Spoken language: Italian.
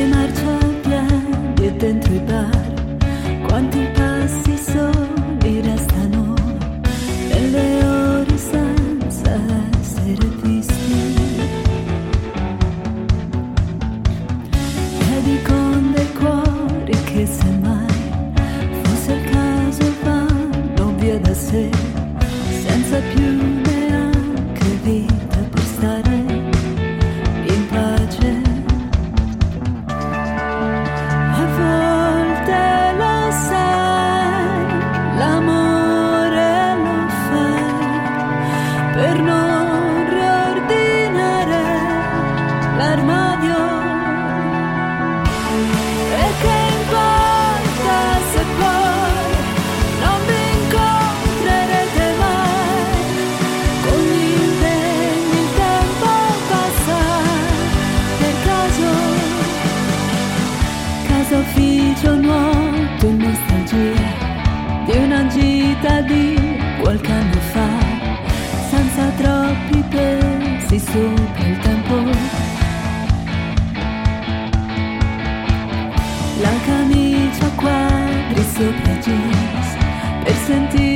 le marciapiedi e dentro i bar, quanti passi soli restano nelle ore senza essere visti. Piedi con dei cuori che semmai fosse il caso vanno via da sé, senza più neanche vita per stare in pace. A volte lo sai, l'amore lo fai per non riordinare l'armadio. E che importa se poi non vi incontrerete mai, con gli impegni il tempo passa per caso ufficio nuoto in nostalgia di una gita di qualche anno fa, senza troppi pesi sopra il tempo. La camicia a quadri sopra i jeans per sentire